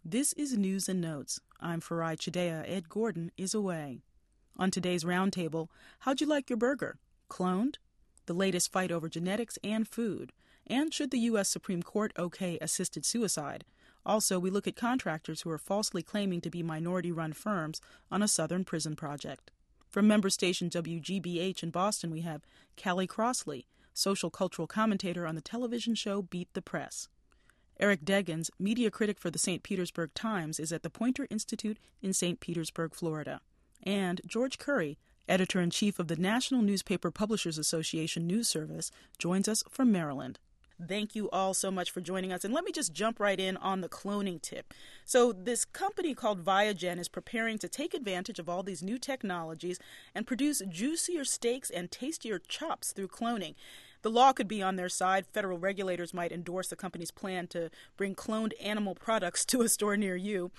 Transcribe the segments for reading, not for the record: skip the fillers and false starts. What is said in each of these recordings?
This is News and Notes. I'm Farai Chidea. Ed Gordon is away. On today's roundtable, how'd you like your burger? Cloned? The latest fight over genetics and food. And should the U.S. Supreme Court okay assisted suicide? Also, we look at contractors who are falsely claiming to be minority-run firms on a southern prison project. From member station WGBH in Boston, we have Callie Crossley, social cultural commentator on the television show Beat the Press. Eric Deggans, media critic for the St. Petersburg Times, is at the Poynter Institute in St. Petersburg, Florida. And George Curry, editor-in-chief of the National Newspaper Publishers Association News Service, joins us from Maryland. Thank you all so much for joining us. And let me just jump right in on the cloning tip. So this company called Viagen is preparing to take advantage of all these new technologies and produce juicier steaks and tastier chops through cloning. The law could be on their side. Federal regulators might endorse the company's plan to bring cloned animal products to a store near you.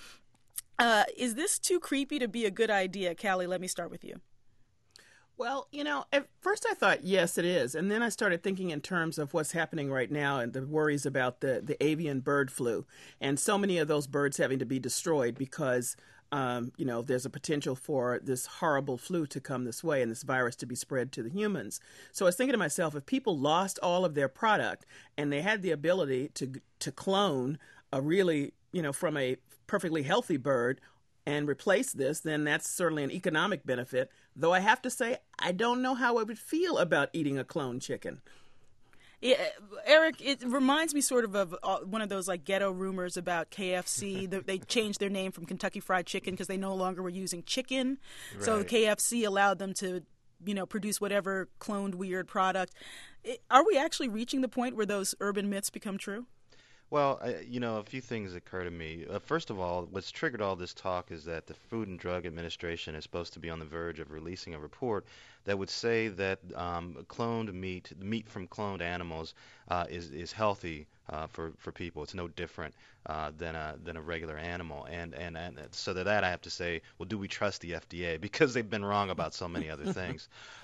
Is this too creepy to be a good idea? Callie, let me start with you. Well, at first I thought, yes, it is. And then I started thinking in terms of what's happening right now and the worries about the avian bird flu and so many of those birds having to be destroyed because, there's a potential for this horrible flu to come this way and this virus to be spread to the humans. So I was thinking to myself, if people lost all of their product and they had the ability to clone a really, from a perfectly healthy bird and replace this, then that's certainly an economic benefit. Though I have to say, I don't know how I would feel about eating a cloned chicken. Yeah, Eric, it reminds me sort of one of those like ghetto rumors about KFC. They changed their name from Kentucky Fried Chicken because they no longer were using chicken. Right. So KFC allowed them to, produce whatever cloned weird product. Are we actually reaching the point where those urban myths become true? Well, a few things occur to me. First of all, what's triggered all this talk is that the Food and Drug Administration is supposed to be on the verge of releasing a report that would say that cloned meat from cloned animals, is healthy for people. It's no different than a regular animal. And so to that I have to say, well, do we trust the FDA? Because they've been wrong about so many other things.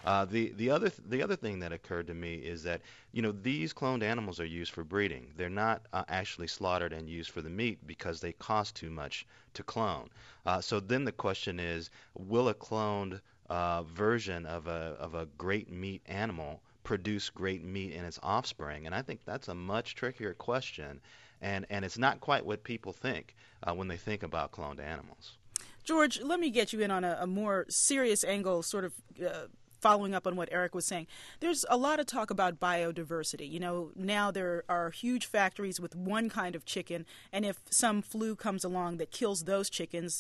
The other thing that occurred to me is that these cloned animals are used for breeding. They're not actually slaughtered and used for the meat because they cost too much to clone. So then the question is, will a cloned version of a great meat animal produce great meat in its offspring? And I think that's a much trickier question, and it's not quite what people think when they think about cloned animals. George, let me get you in on a more serious angle, sort of following up on what Eric was saying. There's a lot of talk about biodiversity. Now there are huge factories with one kind of chicken, and if some flu comes along that kills those chickens,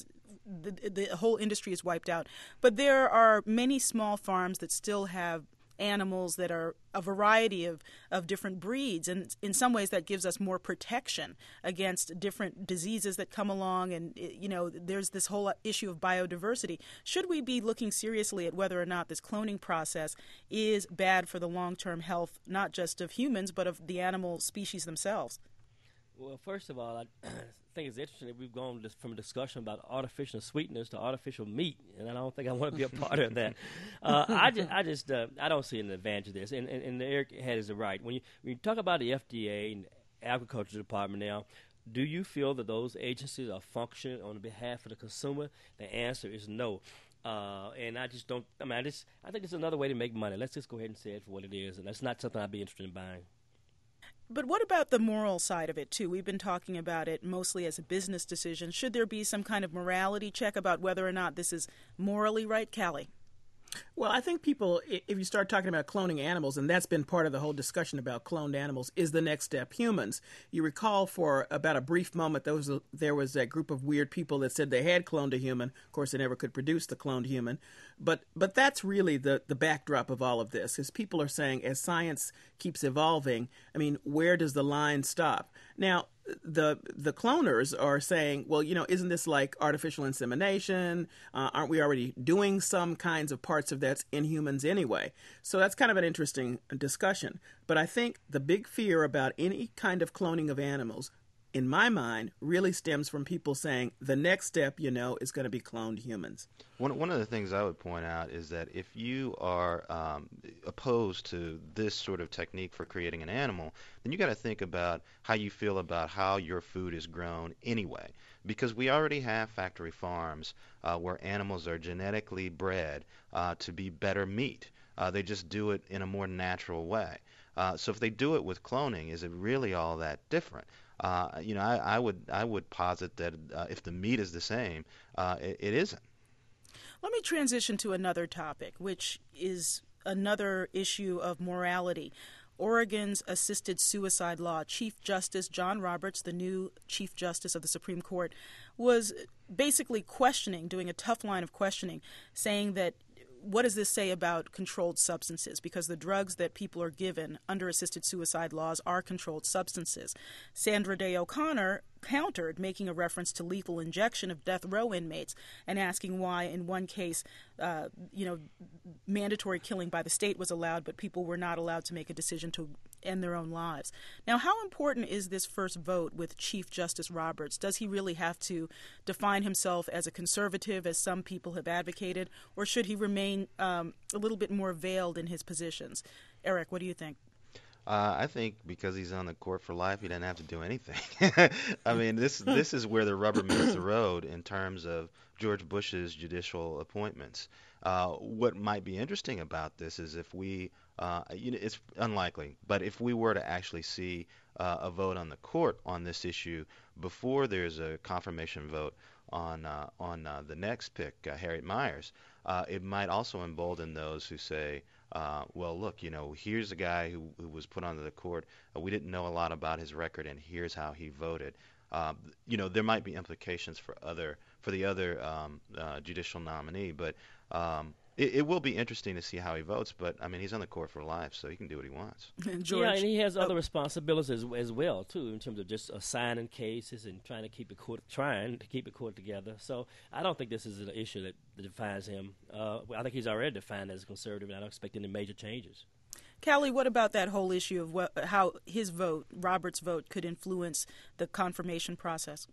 the whole industry is wiped out. But there are many small farms that still have animals that are a variety of different breeds, and in some ways that gives us more protection against different diseases that come along, and there's this whole issue of biodiversity. Should we be looking seriously at whether or not this cloning process is bad for the long-term health, not just of humans, but of the animal species themselves? Well, first of all, I think it's interesting that we've gone from a discussion about artificial sweeteners to artificial meat, and I don't think I want to be a part of that. I don't see an advantage of this, and Eric has it right. When you talk about the FDA and Agriculture Department now, do you feel that those agencies are functioning on behalf of the consumer? The answer is no. And I just don't. I think it's another way to make money. Let's just go ahead and say it for what it is, and that's not something I'd be interested in buying. But what about the moral side of it, too? We've been talking about it mostly as a business decision. Should there be some kind of morality check about whether or not this is morally right? Callie? Well, I think people, if you start talking about cloning animals, and that's been part of the whole discussion about cloned animals, is the next step humans. You recall for about a brief moment there was that group of weird people that said they had cloned a human. Of course, they never could produce the cloned human. But that's really the backdrop of all of this, is people are saying as science keeps evolving, where does the line stop? Now, the cloners are saying, well, isn't this like artificial insemination? Aren't we already doing some kinds of parts of that in humans anyway? So that's kind of an interesting discussion. But I think the big fear about any kind of cloning of animals in my mind, really stems from people saying the next step, is going to be cloned humans. One of the things I would point out is that if you are opposed to this sort of technique for creating an animal, then you got to think about how you feel about how your food is grown anyway. Because we already have factory farms where animals are genetically bred to be better meat. They just do it in a more natural way. So if they do it with cloning, is it really all that different? I would posit that if the meat is the same, it isn't. Let me transition to another topic, which is another issue of morality. Oregon's assisted suicide law. Chief Justice John Roberts, the new Chief Justice of the Supreme Court, was basically doing a tough line of questioning, saying that what does this say about controlled substances? Because the drugs that people are given under assisted suicide laws are controlled substances. Sandra Day O'Connor countered, making a reference to lethal injection of death row inmates and asking why in one case, mandatory killing by the state was allowed, but people were not allowed to make a decision to end their own lives. Now, how important is this first vote with Chief Justice Roberts? Does he really have to define himself as a conservative, as some people have advocated, or should he remain a little bit more veiled in his positions? Eric, what do you think? I think because he's on the court for life, he doesn't have to do anything. I mean, this is where the rubber meets the road in terms of George Bush's judicial appointments. What might be interesting about this is if we, it's unlikely, but if we were to actually see a vote on the court on this issue before there's a confirmation vote on the next pick, Harriet Miers, it might also embolden those who say, well, look, here's a guy who was put onto the court. We didn't know a lot about his record, and here's how he voted. There might be implications for the other judicial nominee, but it will be interesting to see how he votes. But I mean, he's on the court for life, so he can do what he wants. George? Yeah, and he has other responsibilities as well too, in terms of just assigning cases and trying to keep the court together. So I don't think this is an issue that defines him. I think he's already defined as a conservative, and I don't expect any major changes. Callie, what about that whole issue of how his vote, Roberts' vote, could influence the confirmation process?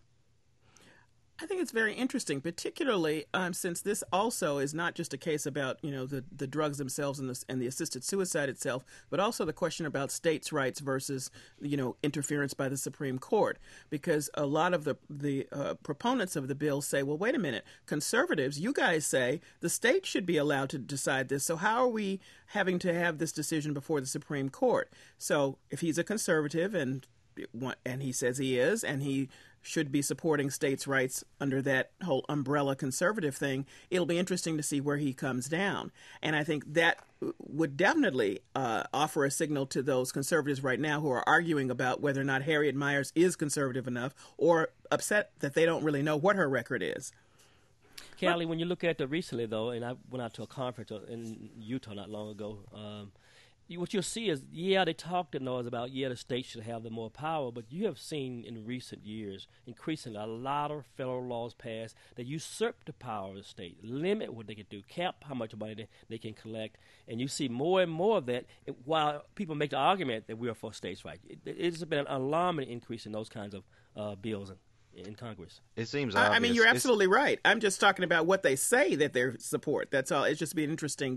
I think it's very interesting, particularly since this also is not just a case about the drugs themselves and the assisted suicide itself, but also the question about states' rights versus interference by the Supreme Court. Because a lot of the proponents of the bill say, well, wait a minute, conservatives, you guys say the state should be allowed to decide this. So how are we having to have this decision before the Supreme Court? So if he's a conservative and he says he is, and he should be supporting states' rights under that whole umbrella conservative thing, it'll be interesting to see where he comes down. And I think that would definitely offer a signal to those conservatives right now who are arguing about whether or not Harriet Miers is conservative enough, or upset that they don't really know what her record is. Callie, when you look at recently, though, and I went out to a conference in Utah not long ago, what you'll see is, they talk to noise about, the state should have the more power, but you have seen in recent years increasingly a lot of federal laws passed that usurp the power of the state, limit what they can do, cap how much money they can collect, and you see more and more of that while people make the argument that we are for states' rights. It's been an alarming increase in those kinds of bills in Congress. It seems obvious. I mean, you're absolutely right. I'm just talking about what they say that they support. That's all. It's just being interesting,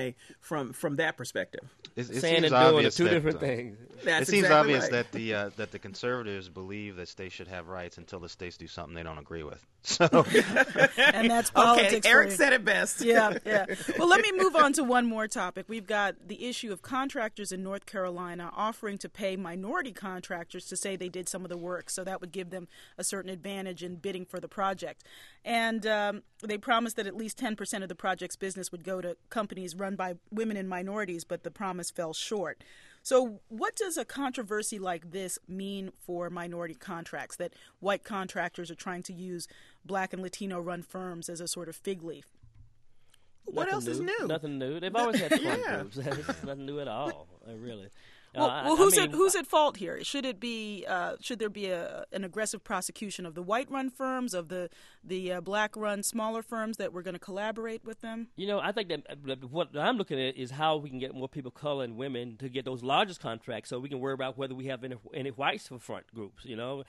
from that perspective. It saying seems and doing obvious two that, different things. That's it seems exactly obvious right. that the conservatives believe that states should have rights until the states do something they don't agree with. So, And that's politics. Okay, Eric for you. said it best. Yeah. Well, let me move on to one more topic. We've got the issue of contractors in North Carolina offering to pay minority contractors to say they did some of the work, so that would give them a certain advantage in bidding for the project. And they promised that at least 10% of the project's business would go to companies run by women and minorities, but the promise fell short. So what does a controversy like this mean for minority contracts, that white contractors are trying to use black and Latino-run firms as a sort of fig leaf? What else is new? Nothing new. They've always had fun groups. It's nothing new at all, really. Well, who's at fault here? Should it be? Should there be an aggressive prosecution of the white-run firms, of the black-run smaller firms that we're going to collaborate with them? I think that what I'm looking at is how we can get more people, color and women, to get those largest contracts, so we can worry about whether we have any whites for front groups.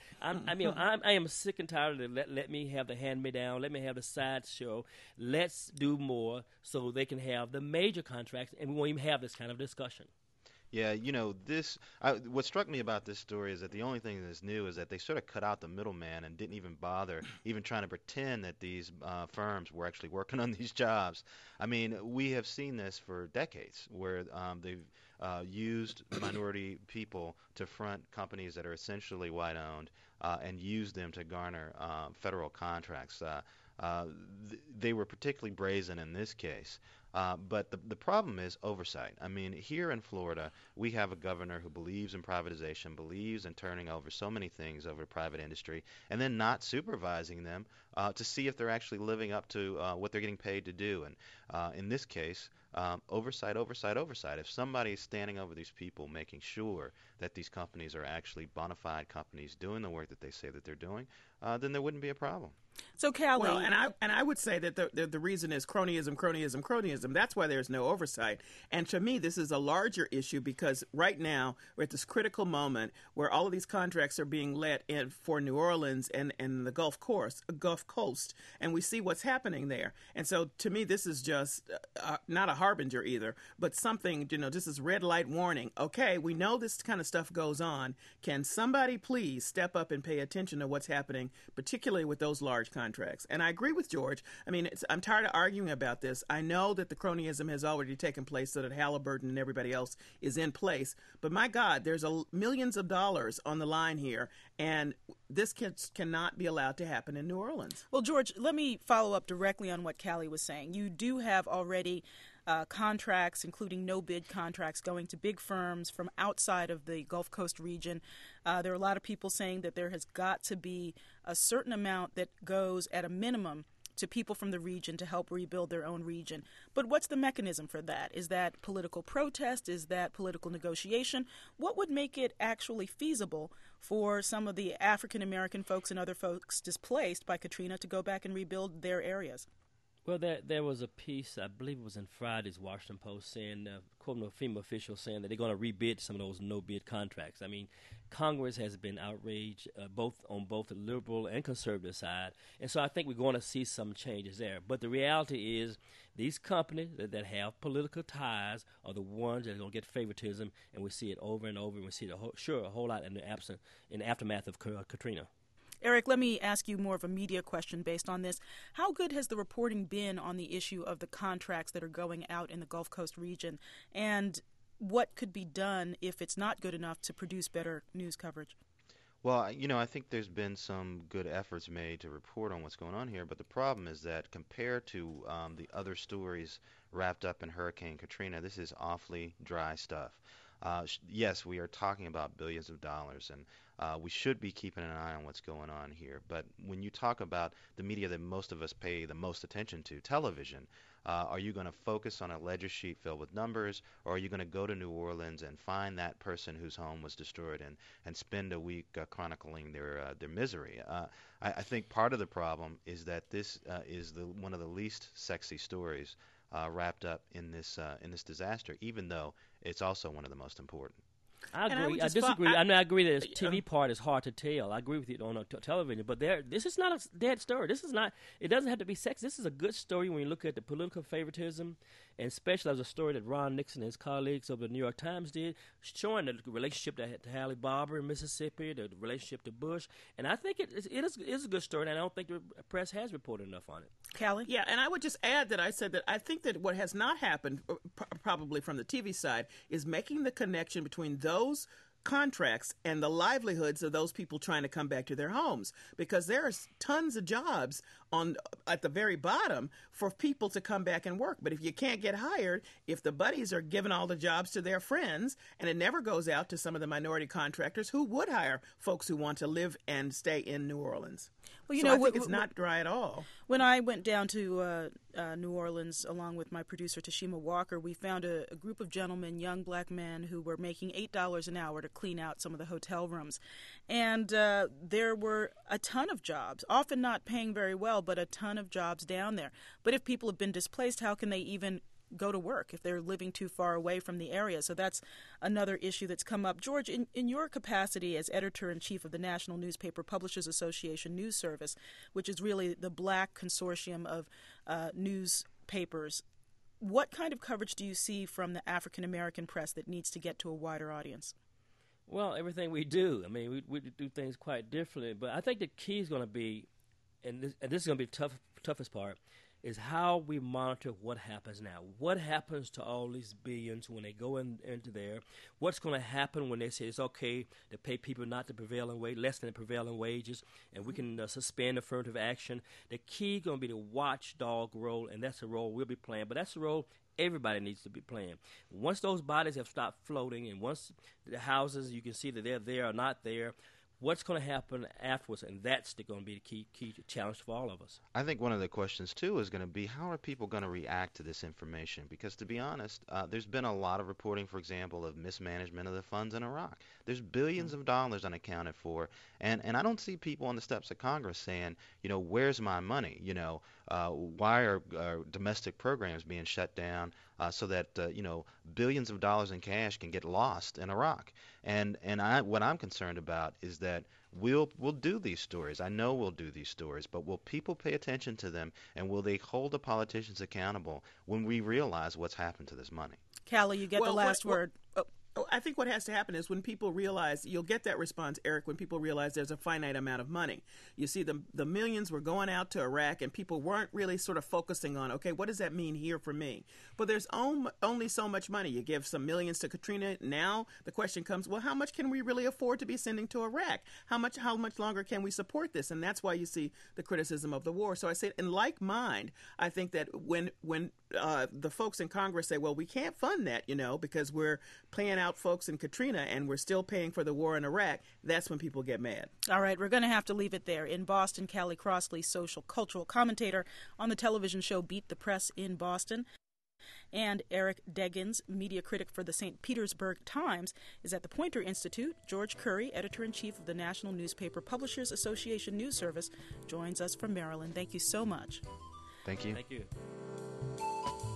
I am sick and tired of let me have the hand-me-down, let me have the sideshow. Let's do more so they can have the major contracts, and we won't even have this kind of discussion. Yeah, what struck me about this story is that the only thing that's new is that they sort of cut out the middleman and didn't even bother even trying to pretend that these firms were actually working on these jobs. I mean, we have seen this for decades where they've used minority people to front companies that are essentially white-owned and use them to garner federal contracts. They were particularly brazen in this case. But the problem is oversight. I mean, here in Florida, we have a governor who believes in privatization, believes in turning over so many things over to private industry, and then not supervising them to see if they're actually living up to what they're getting paid to do. And in this case, oversight. If somebody's standing over these people, making sure that these companies are actually bona fide companies doing the work that they say that they're doing, then there wouldn't be a problem. So, Callie, well, and I would say that the reason is cronyism. That's why there's no oversight. And to me, this is a larger issue because right now we're at this critical moment where all of these contracts are being let in for New Orleans and the Gulf Coast, and we see what's happening there. And so, to me, this is just not a harbinger either, but something. This is red light warning. Okay, we know this kind of stuff goes on. Can somebody please step up and pay attention to what's happening, particularly with those large contracts? And I agree with George. I mean, I'm tired of arguing about this. I know that the cronyism has already taken place so that Halliburton and everybody else is in place. But my God, there's millions of dollars on the line here, and this cannot be allowed to happen in New Orleans. Well, George, let me follow up directly on what Callie was saying. You do have already contracts, including no-bid contracts, going to big firms from outside of the Gulf Coast region. There are a lot of people saying that there has got to be a certain amount that goes at a minimum to people from the region to help rebuild their own region. But what's the mechanism for that? Is that political protest? Is that political negotiation? What would make it actually feasible for some of the African-American folks and other folks displaced by Katrina to go back and rebuild their areas? Well, there was a piece, I believe it was in Friday's Washington Post, saying, quoting a FEMA official saying that they're going to rebid some of those no-bid contracts. I mean, Congress has been outraged on both the liberal and conservative side, and so I think we're going to see some changes there. But the reality is these companies that have political ties are the ones that are going to get favoritism, and we see it over and over, and we see it a whole lot in the aftermath of Katrina. Eric, let me ask you more of a media question based on this. How good has the reporting been on the issue of the contracts that are going out in the Gulf Coast region? And what could be done if it's not good enough to produce better news coverage? Well, I think there's been some good efforts made to report on what's going on here, but the problem is that compared to the other stories wrapped up in Hurricane Katrina, this is awfully dry stuff. Yes, we are talking about billions of dollars, and we should be keeping an eye on what's going on here. But when you talk about the media that most of us pay the most attention to, television, are you going to focus on a ledger sheet filled with numbers, or are you going to go to New Orleans and find that person whose home was destroyed and spend a week chronicling their misery? I think part of the problem is that this is one of the least sexy stories wrapped up in this disaster, even though it's also one of the most important. I agree. I disagree. I agree that the TV part is hard to tell. I agree with you on television, but this is not a dead story. This is not. It doesn't have to be sex. This is a good story when you look at the political favoritism, and especially as a story that Ron Nixon and his colleagues over the New York Times did, showing the relationship to Hallie Barbour in Mississippi, the relationship to Bush, and I think it is a good story, and I don't think the press has reported enough on it. Callie? Yeah, and I would just add that I said that I think that what has not happened, probably from the TV side, is making the connection between those contracts and the livelihoods of those people trying to come back to their homes, because there are tons of jobs at the very bottom for people to come back and work. But if you can't get hired, if the buddies are giving all the jobs to their friends and it never goes out to some of the minority contractors who would hire folks who want to live and stay in New Orleans. Well, I think it's not dry at all. When I went down to New Orleans along with my producer Tashima Walker, we found a group of gentlemen, young black men, who were making $8 an hour to clean out some of the hotel rooms. And there were a ton of jobs, often not paying very well, but a ton of jobs down there. But if people have been displaced, how can they even go to work if they're living too far away from the area? So that's another issue that's come up. George, in your capacity as editor-in-chief of the National Newspaper Publishers Association News Service, which is really the black consortium of newspapers, what kind of coverage do you see from the African-American press that needs to get to a wider audience? Well, everything we do. I mean, we do things quite differently. But I think the key is going to be, and this is going to be the toughest part, is how we monitor what happens now. What happens to all these billions when they go into there? What's going to happen when they say it's okay to pay people not the prevailing wage, less than the prevailing wages, and we can suspend affirmative action? The key is going to be the watchdog role, and that's the role we'll be playing. But that's the role everybody needs to be playing. Once those bodies have stopped floating, and once the houses, you can see that they're there or not there, what's going to happen afterwards? And that's going to be the key challenge for all of us. I think one of the questions, too, is going to be how are people going to react to this information? Because, to be honest, there's been a lot of reporting, for example, of mismanagement of the funds in Iraq. There's billions of dollars unaccounted for, and I don't see people on the steps of Congress saying, where's my money? Why are domestic programs being shut down so that, billions of dollars in cash can get lost in Iraq? And what I'm concerned about is that we'll do these stories. I know we'll do these stories, but will people pay attention to them, and will they hold the politicians accountable when we realize what's happened to this money? Callie, you get the last word. I think what has to happen is when people realize, you'll get that response, Eric, when people realize there's a finite amount of money. You see, the millions were going out to Iraq, and people weren't really sort of focusing on, okay, what does that mean here for me? But there's only so much money. You give some millions to Katrina. Now the question comes, well, how much can we really afford to be sending to Iraq? How much longer can we support this? And that's why you see the criticism of the war. So I said, in like mind, I think that when the folks in Congress say, well, we can't fund that, because we're paying out folks in Katrina and we're still paying for the war in Iraq, that's when people get mad. All right, we're going to have to leave it there. In Boston, Callie Crossley, social cultural commentator on the television show Beat the Press in Boston. And Eric Deggans, media critic for the St. Petersburg Times, is at the Poynter Institute. George Curry, editor-in-chief of the National Newspaper Publishers Association News Service, joins us from Maryland. Thank you so much. Thank you. Thank you.